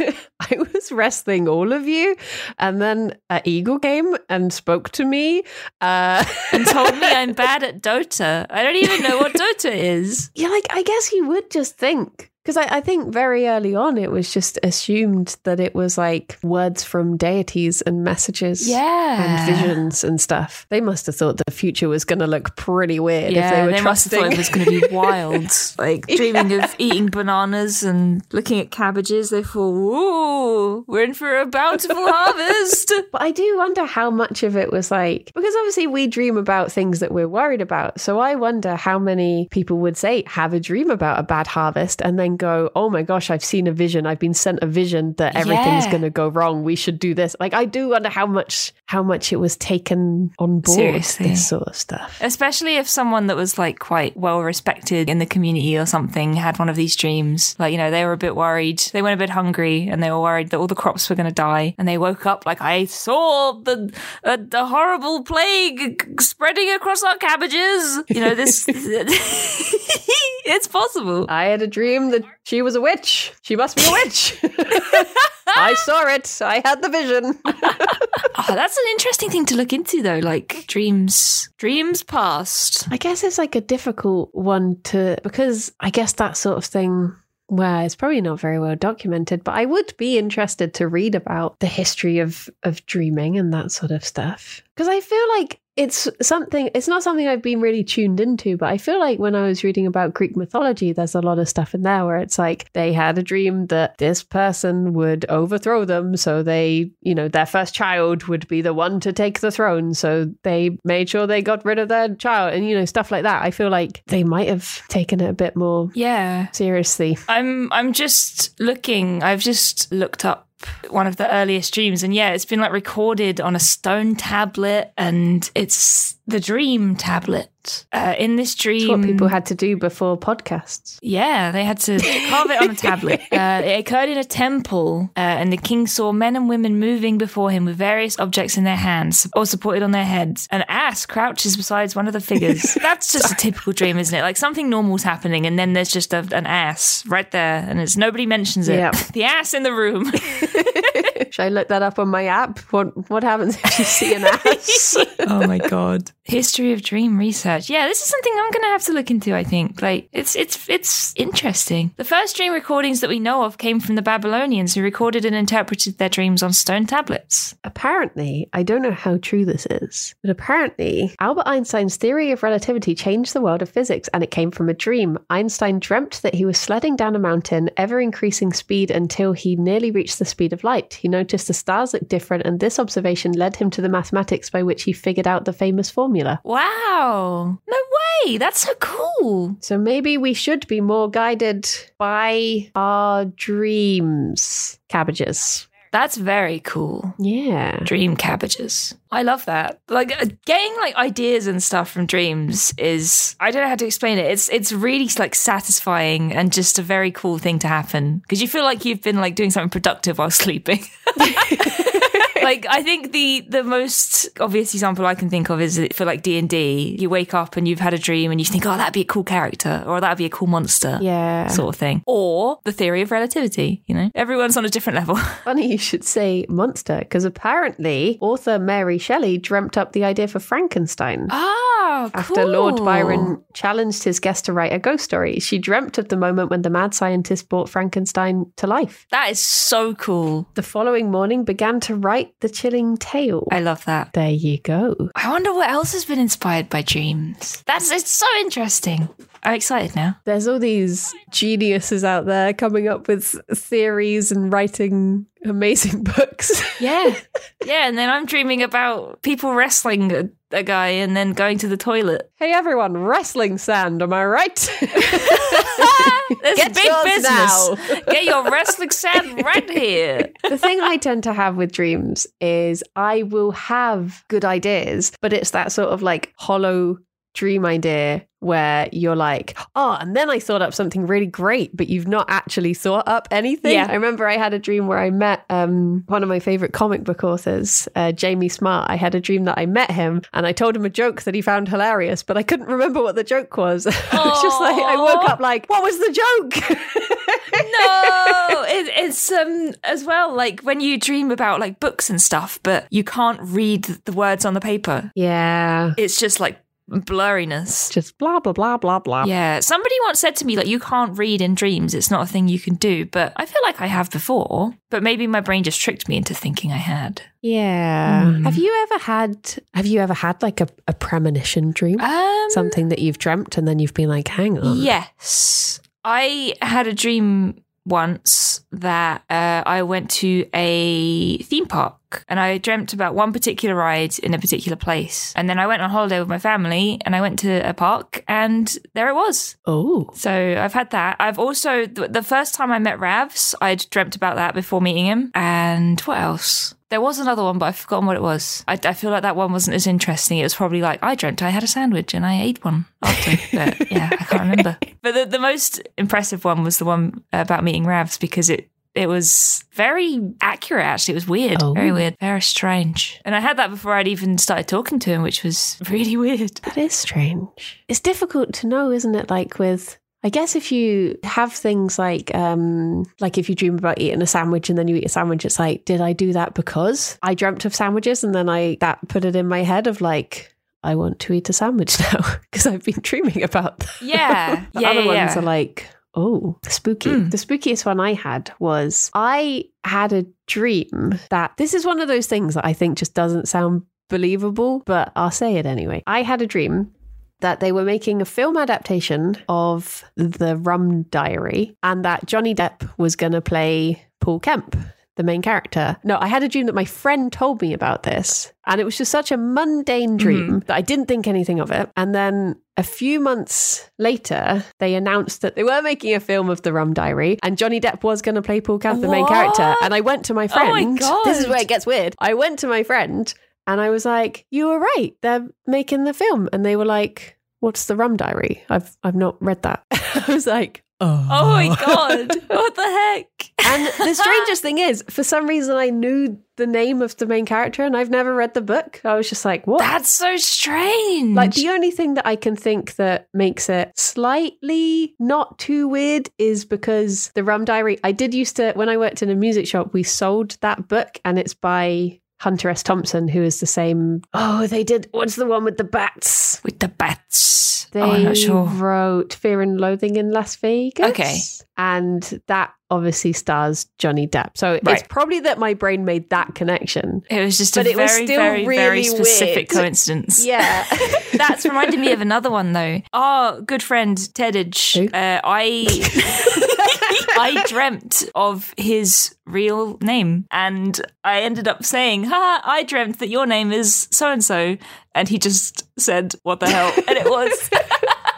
I was wrestling all of you, and then an eagle came and spoke to me uh, and told me I'm bad at Dota. I don't even know what Dota is. yeah, like I guess you would just think. Because I, I think very early on it was just assumed that it was like words from deities and messages Yeah. and visions and stuff. They must have thought the future was going to look pretty weird Yeah, if they were they must have trusting. thought it was going to be wild. Like dreaming of eating bananas and looking at cabbages. They thought, ooh, we're in for a bountiful harvest. But I do wonder how much of it was like, because obviously we dream about things that we're worried about. So I wonder how many people would say, have a dream about a bad harvest and then go, oh my gosh, I've seen a vision. I've been sent a vision that everything's Yeah. going to go wrong. We should do this. Like, I do wonder how much, how much it was taken on board, Seriously. this sort of stuff. Especially if someone that was like quite well respected in the community or something had one of these dreams. Like, you know, they were a bit worried. They went a bit hungry and they were worried that all the crops were going to die. And they woke up like, I saw the, uh, the horrible plague spreading across our cabbages. You know, this, it's possible. I had a dream that she was a witch. She must be a witch. I saw it. I had the vision. Oh, that's an interesting thing to look into though. Like dreams, dreams past. I guess it's like a difficult one to, because I guess that sort of thing where it's probably not very well documented, but I would be interested to read about the history of, of dreaming and that sort of stuff. Because I feel like it's something, it's not something I've been really tuned into, but I feel like when I was reading about Greek mythology, there's a lot of stuff in there where it's like they had a dream that this person would overthrow them. So they, you know, their first child would be the one to take the throne. So they made sure they got rid of their child and, you know, stuff like that. I feel like they might have taken it a bit more Yeah. seriously. I'm I'm just looking. I've just looked up one of the earliest dreams, and yeah, it's been like recorded on a stone tablet, and it's the dream tablet. Uh, in this dream, It's what people had to do before podcasts. yeah, they had to carve it on a tablet. Uh, it occurred in a temple, uh, and the king saw men and women moving before him with various objects in their hands or supported on their heads. An ass crouches beside one of the figures. That's just a typical dream, isn't it? Like something normal's happening, and then there's just a, an ass right there, and it's nobody mentions it. Yeah. The ass in the room. Should I look that up on my app? What what happens if you see an ass? Oh my god. History of dream research. Yeah, this is something I'm going to have to look into, I think. Like it's it's it's interesting. The first dream recordings that we know of came from the Babylonians who recorded and interpreted their dreams on stone tablets. Apparently, I don't know how true this is, but apparently Albert Einstein's theory of relativity changed the world of physics, and it came from a dream. Einstein dreamt that he was sledding down a mountain, ever increasing speed until he nearly reached the speed of light. He noticed the stars looked different, and this observation led him to the mathematics by which he figured out the famous formula. Wow. No way. That's so cool. So maybe we should be more guided by our dreams. Cabbages. That's very cool. Yeah. Dream cabbages. I love that. Like uh, getting like ideas and stuff from dreams is, I don't know how to explain it. It's it's really like satisfying and just a very cool thing to happen because you feel like you've been like doing something productive while sleeping. Like, I think the the most obvious example I can think of is for like D and D. You wake up and you've had a dream and you think, oh, that'd be a cool character or that'd be a cool monster. Yeah. Sort of thing. Or the theory of relativity, you know? Everyone's on a different level. Funny you should say monster, because apparently author Mary Shelley dreamt up the idea for Frankenstein. Oh, cool. After Lord Byron challenged his guest to write a ghost story, she dreamt of the moment when the mad scientist brought Frankenstein to life. That is so cool. The following morning began to write the chilling tale. I love that. There you go. I wonder what else has been inspired by dreams. That's it's so interesting. I'm excited now. There's all these geniuses out there coming up with theories and writing amazing books. Yeah. Yeah, and then I'm dreaming about people wrestling a, a guy and then going to the toilet. Hey everyone, wrestling sand, am I right? There's Get big yours business. now. Get your wrestling sand right here. The thing I tend to have with dreams is I will have good ideas, but it's that sort of like hollow dream idea where you're like, oh, and then I thought up something really great, but you've not actually thought up anything. Yeah. I remember I had a dream where I met um, one of my favorite comic book authors, uh, Jamie Smart. I had a dream that I met him and I told him a joke that he found hilarious, but I couldn't remember what the joke was. I was just like, I woke up like, what was the joke? No, it, it's um as well like when you dream about like books and stuff, but you can't read the words on the paper. Yeah. It's just like blurriness. Just blah, blah, blah, blah, blah. Yeah. Somebody once said to me, like, you can't read in dreams. It's not a thing you can do. But I feel like I have before. But maybe my brain just tricked me into thinking I had. Yeah. Mm. Have you ever had, have you ever had like a, a premonition dream? Um, Something that you've dreamt and then you've been like, hang on. Yes. I had a dream once that uh, I went to a theme park and I dreamt about one particular ride in a particular place. And then I went on holiday with my family and I went to a park and there it was. Oh. So I've had that. I've also, th- the first time I met Ravs, I'd dreamt about that before meeting him. And what else? There was another one, but I've forgotten what it was. I, I feel like that one wasn't as interesting. It was probably like, I dreamt I had a sandwich and I ate one after. But yeah, I can't remember. But the, the most impressive one was the one about meeting Ravs because it it was very accurate, actually. It was weird. Oh. Very weird. Very strange. And I had that before I'd even started talking to him, which was really weird. That is strange. It's difficult to know, isn't it? Like with... I guess if you have things like, um, like if you dream about eating a sandwich and then you eat a sandwich, it's like, did I do that because I dreamt of sandwiches? And then I, that put it in my head of like, I want to eat a sandwich now because I've been dreaming about that. Yeah. The yeah, other yeah, ones yeah. are like, oh, spooky. Mm. The spookiest one I had was I had a dream that this is one of those things that I think just doesn't sound believable, but I'll say it anyway. I had a dream that they were making a film adaptation of The Rum Diary and that Johnny Depp was going to play Paul Kemp, the main character. No, I had a dream that my friend told me about this and it was just such a mundane dream mm. that I didn't think anything of it. And then a few months later, they announced that they were making a film of The Rum Diary and Johnny Depp was going to play Paul Kemp, the main What? character. And I went to my friend. Oh my God. This is where it gets weird. I went to my friend and I was like, you were right. They're making the film. And they were like, what's The Rum Diary? I've I've not read that. I was like, oh. Oh my God. What the heck? And the strangest thing is, for some reason, I knew the name of the main character and I've never read the book. I was just like, what? That's so strange. Like the only thing that I can think that makes it slightly not too weird is because The Rum Diary, I did used to, when I worked in a music shop, we sold that book and it's by Hunter S. Thompson, who is the same. Oh, they did. What's the one with the bats? With the bats. They oh, I'm not sure. wrote Fear and Loathing in Las Vegas. Okay. And that obviously stars Johnny Depp. So Right. it's probably that my brain made that connection. It was just But a it was very, still very, very really specific weird. coincidence. Yeah. That's reminded me of another one, though. Our good friend, Tedage, Who? uh, I... I dreamt of his real name and I ended up saying, ha, I dreamt that your name is so-and-so. And he just said, what the hell? And it was...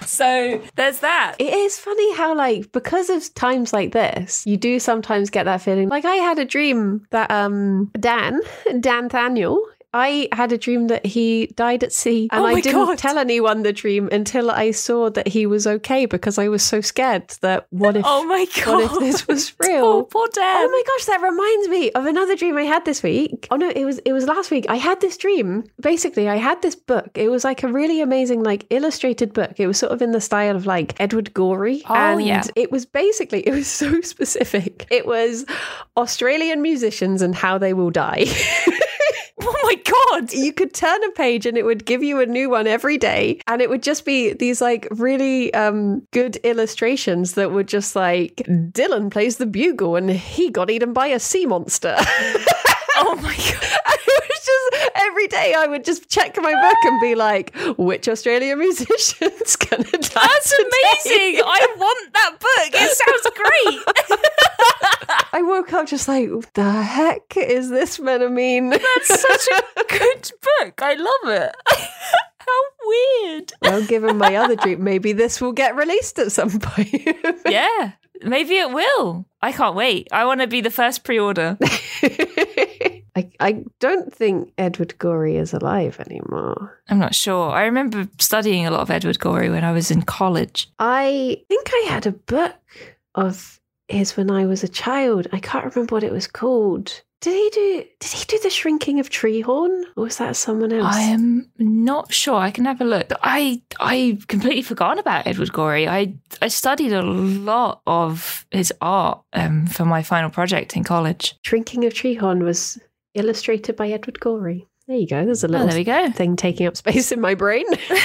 So there's that. It is funny how, like, because of times like this, you do sometimes get that feeling. Like, I had a dream that um Dan, Dan Thaniel, I had a dream that he died at sea, and Oh I my didn't God. tell anyone the dream until I saw that he was okay, because I was so scared that what if Oh my what if God. this was Oh, real? poor Dan. Oh my gosh, that reminds me of another dream I had this week. Oh no, it was it was last week. I had this dream. Basically, I had this book. It was like a really amazing, like, illustrated book. It was sort of in the style of like Edward Gorey. Oh, and yeah. it was basically, it was so specific. It was Australian musicians and how they will die. Oh my God. You could turn a page and it would give you a new one every day, and it would just be these like really um good illustrations that would just like, Dylan plays the bugle and he got eaten by a sea monster. Oh my God. And it was just every day I would just check my book and be like, which Australian musician's gonna die That's today? amazing. I want that book. It sounds great. I woke up just like, the heck is this meant mean? That's such a good book. I love it. How weird. Well, given my other dream, maybe this will get released at some point. Yeah, maybe it will. I can't wait. I want to be the first pre-order. I, I don't think Edward Gorey is alive anymore. I'm not sure. I remember studying a lot of Edward Gorey when I was in college. I think I had a book of his when I was a child. I can't remember what it was called. Did he do did he do The Shrinking of Treehorn? Or was that someone else? I am not sure. I can have a look. But I I completely forgotten about Edward Gorey. I I studied a lot of his art um, for my final project in college. Shrinking of Treehorn was illustrated by Edward Gorey. There you go. There's a Oh, little there we go. thing taking up space in my brain.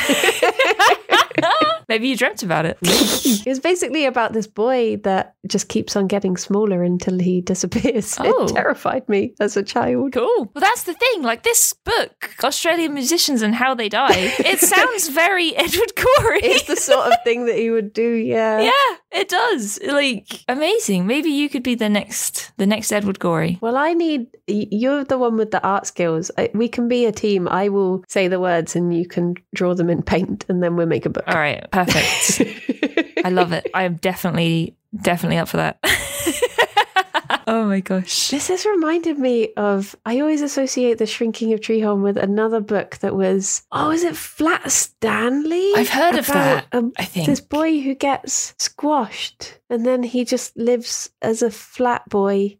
Maybe you dreamt about it. It was basically about this boy that just keeps on getting smaller until he disappears. Oh. It terrified me as a child. Cool. Well, that's the thing. Like this book, Australian Musicians and How They Die, it sounds very Edward Gorey. It's the sort of thing that he would do, yeah. Yeah, it does. Like amazing. Maybe you could be the next, the next Edward Gorey. Well, I need, y- you're the one with the art skills. I, we can be a team. I will say the words and you can draw them in paint and then we'll make a book. All right, perfect. I love it. I am definitely, definitely up for that. Oh my gosh. This has reminded me of, I always associate The Shrinking of Treehorn with another book that was, oh, is it Flat Stanley? I've heard of About, that, um, I think. This boy who gets squashed and then he just lives as a flat boy.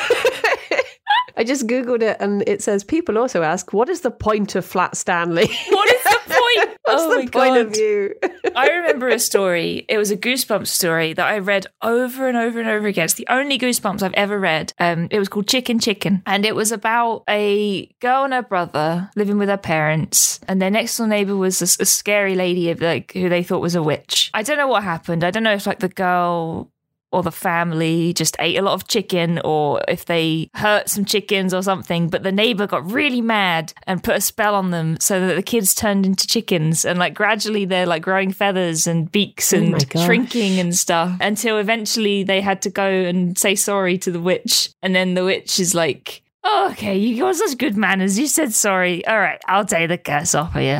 I just Googled it and it says, people also ask, what is the point of Flat Stanley? What is the point? What's Oh the my point God. of you? I remember a story. It was a Goosebumps story that I read over and over and over again. It's the only Goosebumps I've ever read. Um, it was called Chicken Chicken. And it was about a girl and her brother living with her parents. And their next door neighbor was a, a scary lady of like who they thought was a witch. I don't know what happened. I don't know if like the girl or the family just ate a lot of chicken or if they hurt some chickens or something, but the neighbor got really mad and put a spell on them so that the kids turned into chickens and like gradually they're like growing feathers and beaks Oh and my gosh. shrinking and stuff until eventually they had to go and say sorry to the witch. And then the witch is like, oh, okay, you got such good manners. You said sorry. All right, I'll take the curse off of you.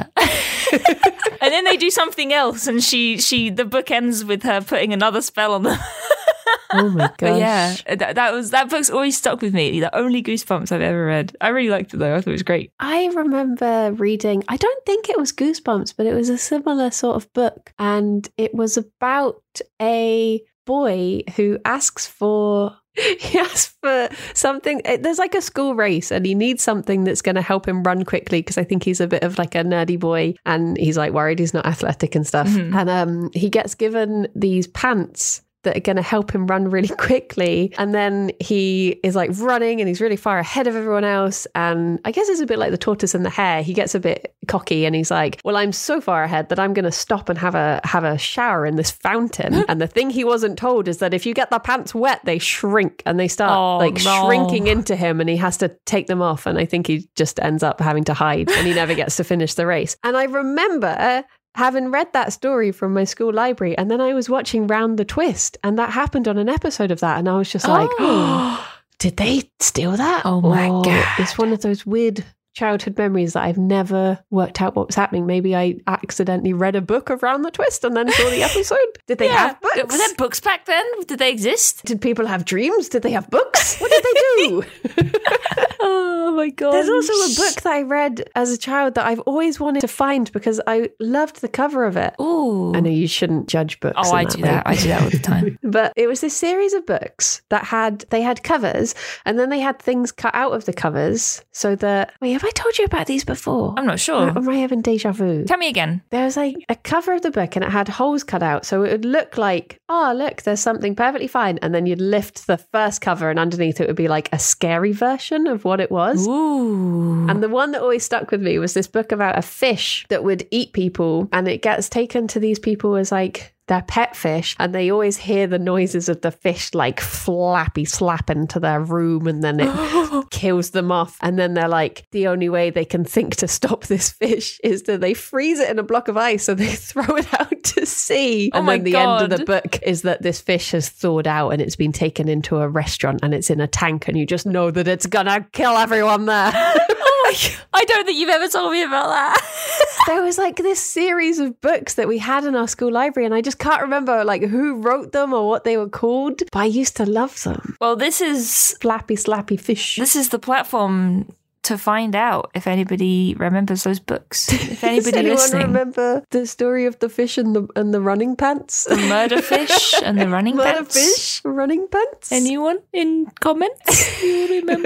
And then they do something else and she, she, the book ends with her putting another spell on them. Oh my gosh. But yeah, that, that was that book's always stuck with me. The only Goosebumps I've ever read. I really liked it though. I thought it was great. I remember reading, I don't think it was Goosebumps, but it was a similar sort of book. And it was about a boy who asks for, he asks for something. There's like a school race and he needs something that's going to help him run quickly because I think he's a bit of like a nerdy boy and he's like worried he's not athletic and stuff. Mhm. And um, he gets given these pants that are going to help him run really quickly. And then he is like running and he's really far ahead of everyone else. And I guess it's a bit like the tortoise and the hare. He gets a bit cocky and he's like, well, I'm so far ahead that I'm going to stop and have a have a shower in this fountain. And the thing he wasn't told is that if you get the pants wet, they shrink and they start Oh, like no. shrinking into him and he has to take them off. And I think he just ends up having to hide and he never gets to finish the race. And I remember having read that story from my school library, and then I was watching Round the Twist, and that happened on an episode of that, and I was just like, Oh. oh, did they steal that? Oh my Or God. It's one of those weird childhood memories that I've never worked out what was happening. Maybe I accidentally read a book around the twist and then saw the episode. Did they Yeah. have books? Were there books back then? Did they exist? Did people have dreams? Did they have books? What did they do? Oh my god. There's also a book that I read as a child that I've always wanted to find because I loved the cover of it. Ooh. I know you shouldn't judge books. Oh, in I that do way. that. I do that all the time. But it was this series of books that had, they had covers and then they had things cut out of the covers so that, wait, have I told you about these before? I'm not sure. Or am I having deja vu? Tell me again. There was like a cover of the book and it had holes cut out. So it would look like, oh, look, there's something perfectly fine. And then you'd lift the first cover and underneath it would be like a scary version of what it was. Ooh. And the one that always stuck with me was this book about a fish that would eat people, and it gets taken to these people as like their pet fish, and they always hear the noises of the fish like flappy slap into their room, and then it kills them off. And then they're like, the only way they can think to stop this fish is that they freeze it in a block of ice, so they throw it out to sea. Oh and my then the God. end of the book is that this fish has thawed out and it's been taken into a restaurant and it's in a tank, and you just know that it's gonna kill everyone there. Oh my god. I don't think you've ever told me about that. There was like this series of books that we had in our school library, and I just can't remember like who wrote them or what they were called, but I used to love them. Well, this is Flappy slappy fish. this is the platform to find out if anybody remembers those books. If anybody Does anyone listening. remember the story of the fish and the and the running pants? The murder fish and the running Murder pants. fish, running pants. Anyone in comments? You remember?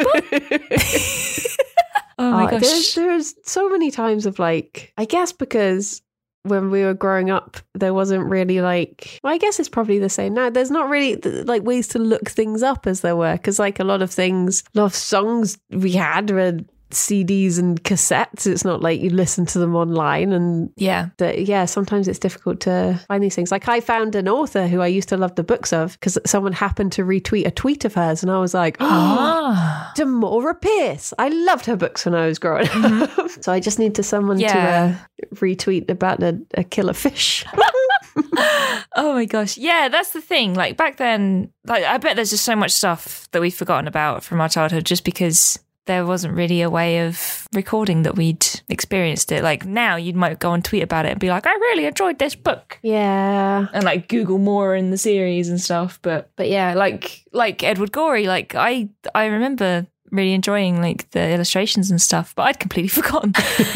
Oh my Uh, gosh. There's, there's so many times of like, I guess because when we were growing up, there wasn't really like, well, I guess it's probably the same now. There's not really th- like ways to look things up as there were, because like a lot of things, a lot of songs we had were C Ds and cassettes. It's not like you listen to them online, and Yeah. that, yeah, sometimes it's difficult to find these things. Like I found an author who I used to love the books of because someone happened to retweet a tweet of hers, and I was like, oh, Ah. Demora Pierce. I loved her books when I was growing up. So I just need to someone Yeah. to uh, retweet about a, a killer fish. Oh my gosh. Yeah, that's the thing. Like back then, like I bet there's just so much stuff that we've forgotten about from our childhood just because there wasn't really a way of recording that we'd experienced it. Like now you might go and tweet about it and be like, I really enjoyed this book. Yeah. And like Google more in the series and stuff. But but yeah, like like Edward Gorey, like I I remember really enjoying like the illustrations and stuff, but I'd completely forgotten.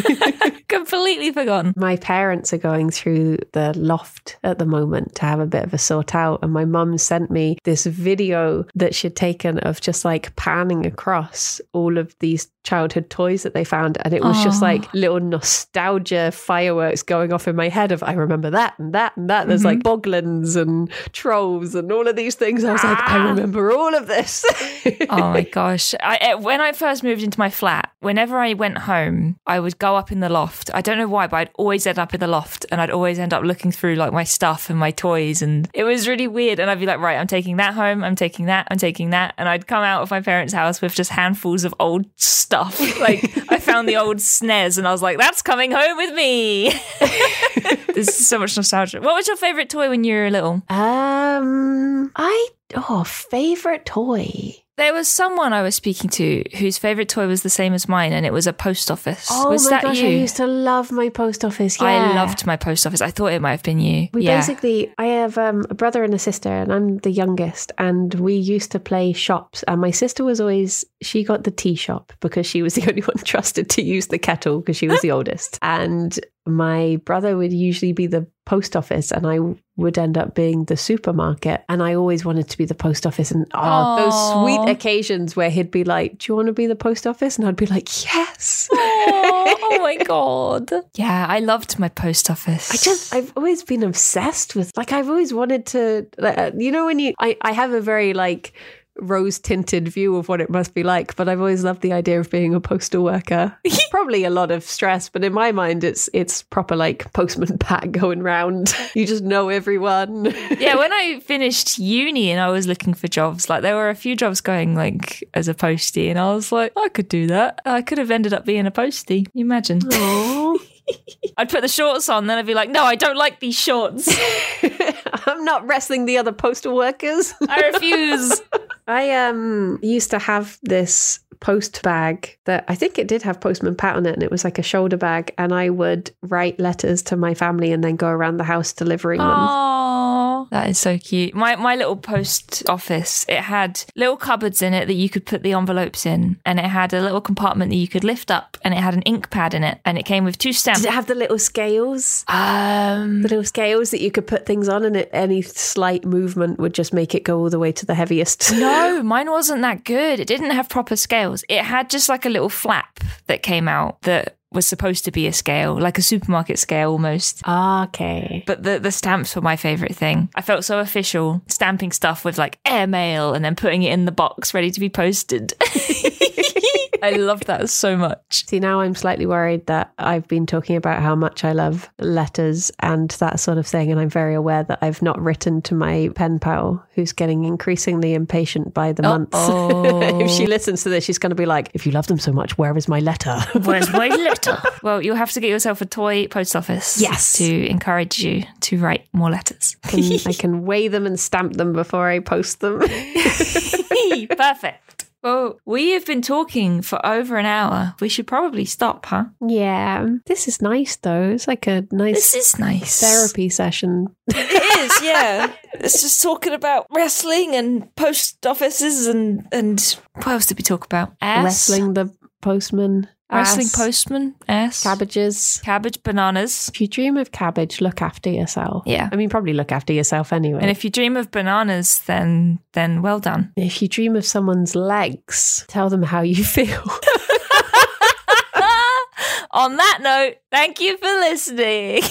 completely forgotten. My parents are going through the loft at the moment to have a bit of a sort out, and my mum sent me this video that she'd taken of just like panning across all of these childhood toys that they found, and it was Oh. just like little nostalgia fireworks going off in my head of I remember that and that and that. There's like boglins and trolls and all of these things. I was like, I remember all of this. Oh my gosh. I, eh, when I first moved into my flat, whenever I went home, I would go up in the loft. I don't know why, but I'd always end up in the loft and I'd always end up looking through like my stuff and my toys. And it was really weird. And I'd be like, right, I'm taking that home. I'm taking that. I'm taking that. And I'd come out of my parents' house with just handfuls of old stuff. Like I found the old S N E S and I was like, that's coming home with me. There's so much nostalgia. What was your favorite toy when you were little? um, I, oh, favorite toy. There was someone I was speaking to whose favourite toy was the same as mine, and it was a post office. Oh was my that gosh, you? I used to love my post office. Yeah. I loved my post office. I thought it might have been you. We yeah. basically, I have um, a brother and a sister, and I'm the youngest. And we used to play shops. And my sister was always, she got the tea shop because she was the only one trusted to use the kettle because she was the oldest. And my brother would usually be the post office, and I would end up being the supermarket. And I always wanted to be the post office. And oh, Aw. those sweet occasions where he'd be like, do you want to be the post office? And I'd be like, yes. oh, oh my god. Yeah, I loved my post office. I just, I've always been obsessed with, like, I've always wanted to, uh, you know, when you, I, I have a very, like, rose tinted view of what it must be like, but I've always loved the idea of being a postal worker. Probably a lot of stress, but in my mind, it's it's proper like postman Pat going round. You just know everyone. Yeah, when I finished uni and I was looking for jobs, like there were a few jobs going like as a postie, and I was like, I could do that. I could have ended up being a postie. You imagine? Aww. I'd put the shorts on, then I'd be like, no, I don't like these shorts. I'm not wrestling the other postal workers. I refuse. I um used to have this post bag that I think it did have Postman Pat on it, and it was like a shoulder bag, and I would write letters to my family and then go around the house delivering them. Oh, that is so cute. My my little post office, it had little cupboards in it that you could put the envelopes in, and it had a little compartment that you could lift up, and it had an ink pad in it, and it came with two stamps. Did it have the little scales? Um, The little scales that you could put things on, and it, any slight movement would just make it go all the way to the heaviest. no, mine wasn't that good. It didn't have proper scales. It had just like a little flap that came out that was supposed to be a scale, like a supermarket scale almost. Okay. But the, the stamps were my favourite thing. I felt so official, stamping stuff with like airmail and then putting it in the box ready to be posted. I loved that so much. See, now I'm slightly worried that I've been talking about how much I love letters and that sort of thing, and I'm very aware that I've not written to my pen pal, who's getting increasingly impatient by the month. If she listens to this, she's going to be like, if you love them so much, where is my letter? Where's my letter? Well, you'll have to get yourself a toy post office. Yes. To encourage you to write more letters. Can, I can weigh them and stamp them before I post them. Perfect. Well, we have been talking for over an hour. We should probably stop, huh? Yeah. This is nice, though. It's like a nice This is nice. therapy session. It is, yeah. It's just talking about wrestling and post offices and, and what else did we talk about? Ass. Wrestling the postman. Wrestling ass, postman. Ass. Cabbages. Cabbage. Bananas. If you dream of cabbage, look after yourself. Yeah. I mean, probably look after yourself anyway. And if you dream of bananas, then then well done. If you dream of someone's legs, tell them how you feel. On that note, thank you for listening.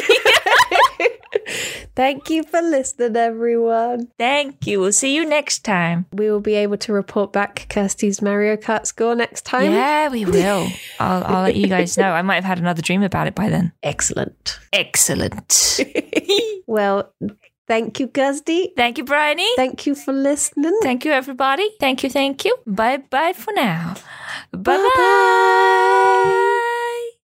Thank you for listening, everyone. Thank you. We'll see you next time. We will be able to report back Kirsty's Mario Kart score next time. Yeah, we will. I'll, I'll let you guys know. I might have had another dream about it by then. Excellent. Excellent. Well, thank you, Kirsty. Thank you, Bryony. Thank you for listening. Thank you, everybody. Thank you, thank you. Bye-bye for now. Bye-bye.